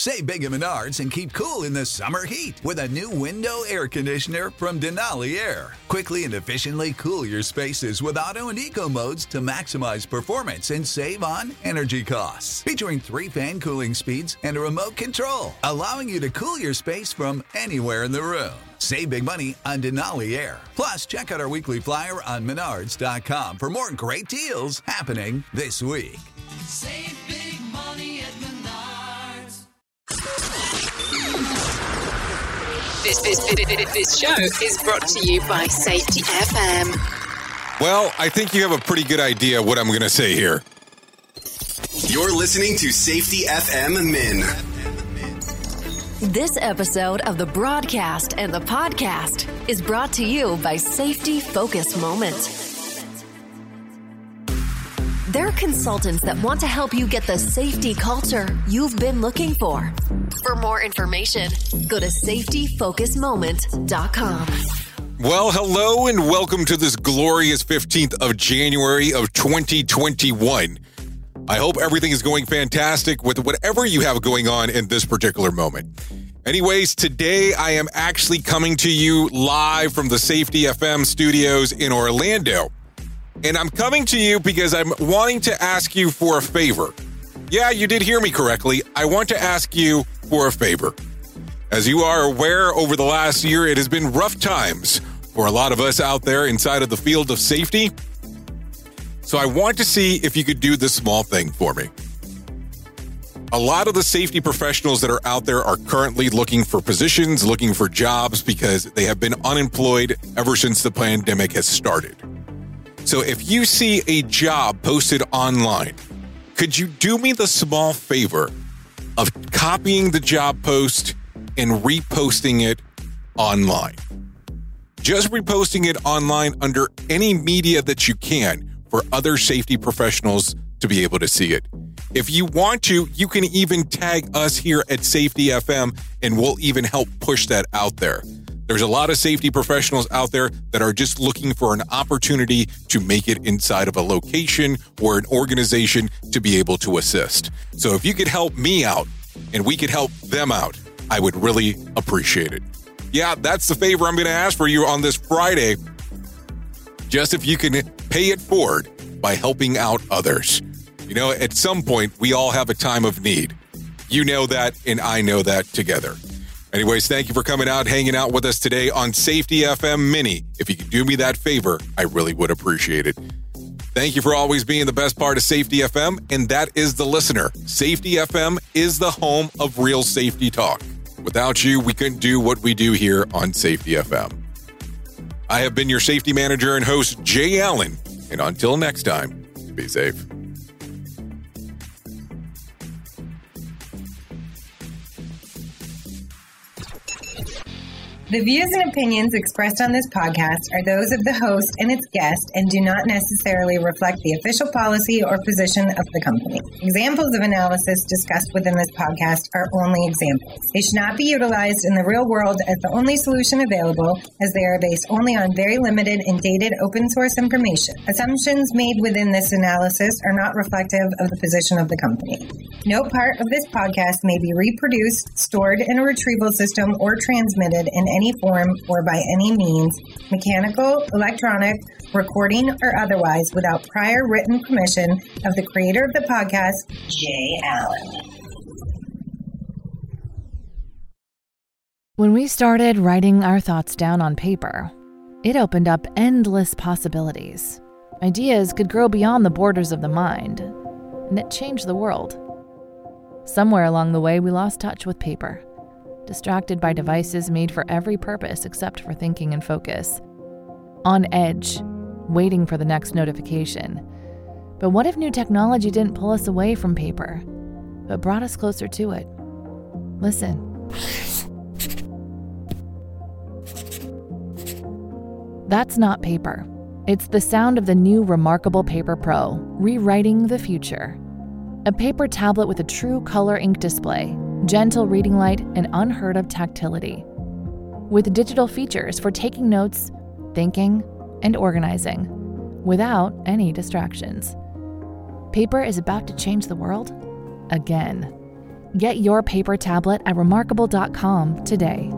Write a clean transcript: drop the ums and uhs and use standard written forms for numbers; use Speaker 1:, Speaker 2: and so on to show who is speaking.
Speaker 1: Save big at Menards and keep cool in the summer heat with a new window air conditioner from Denali Air. Quickly and efficiently cool your spaces with auto and eco modes to maximize performance and save on energy costs. Featuring 3 fan cooling speeds and a remote control, allowing you to cool your space from anywhere in the room. Save big money on Denali Air. Plus, check out our weekly flyer on Menards.com for more great deals happening this week.
Speaker 2: Save big money at Menards.
Speaker 3: This show is brought to you by Safety FM.
Speaker 4: Well, I think you have a pretty good idea what I'm going to say here.
Speaker 5: You're listening to Safety FM Min.
Speaker 6: This episode of the broadcast and the podcast is brought to you by Safety Focus Moment. They're consultants that want to help you get the safety culture you've been looking for. For more information, go to safetyfocusmoment.com.
Speaker 4: Well, hello and welcome to this glorious 15th of January of 2021. I hope everything is going fantastic with whatever you have going on in this particular moment. Anyways, today I am actually coming to you live from the Safety FM studios in Orlando. And I'm coming to you because I'm wanting to ask you for a favor. Yeah, you did hear me correctly. I want to ask you for a favor. As you are aware, over the last year, it has been rough times for a lot of us out there inside of the field of safety. So I want to see if you could do this small thing for me. A lot of the safety professionals that are out there are currently looking for positions, looking for jobs because they have been unemployed ever since the pandemic has started. So if you see a job posted online, could you do me the small favor of copying the job post and reposting it online? Just reposting it online under any media that you can for other safety professionals to be able to see it. If you want to, you can even tag us here at Safety FM and we'll even help push that out there. There's a lot of safety professionals out there that are just looking for an opportunity to make it inside of a location or an organization to be able to assist. So if you could help me out and we could help them out, I would really appreciate it. Yeah, that's the favor I'm going to ask for you on this Friday. Just if you can pay it forward by helping out others. You know, at some point, we all have a time of need. You know that, and I know that together. Anyways, thank you for coming out, hanging out with us today on Safety FM Mini. If you could do me that favor, I really would appreciate it. Thank you for always being the best part of Safety FM, and that is the listener. Safety FM is the home of real safety talk. Without you, we couldn't do what we do here on Safety FM. I have been your safety manager and host, Jay Allen, and until next time, be safe.
Speaker 7: The views and opinions expressed on this podcast are those of the host and its guest and do not necessarily reflect the official policy or position of the company. Examples of analysis discussed within this podcast are only examples. They should not be utilized in the real world as the only solution available, as they are based only on very limited and dated open source information. Assumptions made within this analysis are not reflective of the position of the company. No part of this podcast may be reproduced, stored in a retrieval system, or transmitted in any form or by any means, mechanical, electronic, recording, or otherwise, without prior written permission of the creator of the podcast, Jay Allen.
Speaker 8: When we started writing our thoughts down on paper, it opened up endless possibilities. Ideas could grow beyond the borders of the mind, and it changed the world. Somewhere along the way, we lost touch with paper, distracted by devices made for every purpose except for thinking and focus. On edge, waiting for the next notification. But what if new technology didn't pull us away from paper, but brought us closer to it? Listen. That's not paper. It's the sound of the new Remarkable Paper Pro, rewriting the future. A paper tablet with a true color ink display, gentle reading light, and unheard of tactility. With digital features for taking notes, thinking, and organizing, without any distractions. Paper is about to change the world again. Get your paper tablet at remarkable.com today.